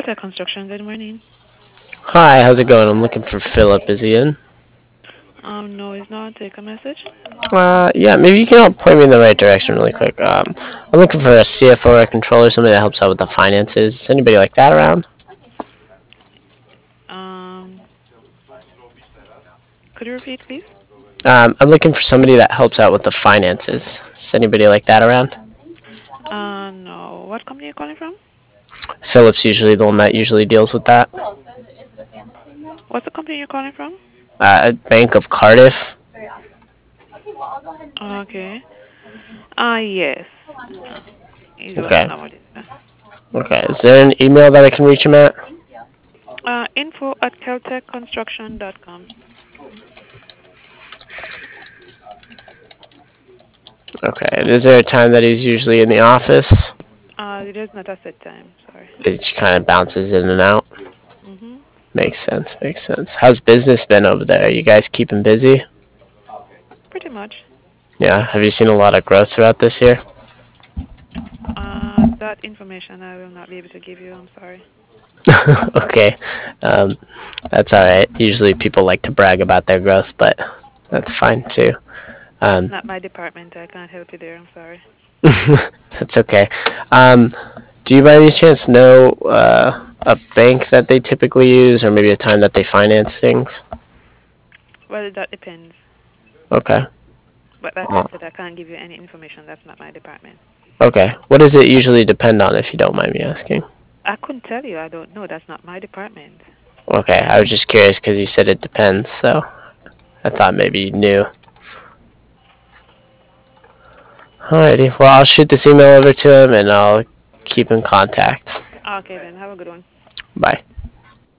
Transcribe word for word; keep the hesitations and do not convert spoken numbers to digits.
Caltech Construction. Good morning. Hi, how's it going? I'm looking for Philip. Is he in? Um, no, it's not. Take a message. Uh, yeah, maybe you can help point me in the right direction really quick. Um, I'm looking for a C F O or a controller, somebody that helps out with the finances. Is anybody like that around? Um, could you repeat, please? Um, I'm looking for somebody that helps out with the finances. Is anybody like that around? Uh, no. What company are you calling from? Philip's usually the one that usually deals with that. What's the company you're calling from? Uh, Bank of Cardiff. Okay. Ah, yes. Uh, he's the one that Okay. nowadays. Okay. Is there an email that I can reach him at? Uh, info at caltech construction dot com. Okay. And is there a time that he's usually in the office? Uh, it is not a set time. Sorry. It just kind of bounces in and out. Mhm. Makes sense. Makes sense. How's business been over there? Are you guys keeping busy? Pretty much. Yeah. Have you seen a lot of growth throughout this year? Uh, that information I will not be able to give you. I'm sorry. Okay. Um, that's all right. Usually people like to brag about their growth, but that's fine too. That's Um, not my department. I can't help you there. I'm sorry. that's okay. Um, do you by any chance know uh, a bank that they typically use, or maybe a time that they finance things? Well, that depends. Okay. But like I Uh, said, I can't give you any information. That's not my department. okay. What does it usually depend on, if you don't mind me asking? I couldn't tell you. I don't know. That's not my department. Okay. I was just curious because you said it depends, so I thought maybe you knew. Alrighty. Well, I'll shoot this email over to him, and I'll keep in contact. Okay, then. Have a good one. Bye.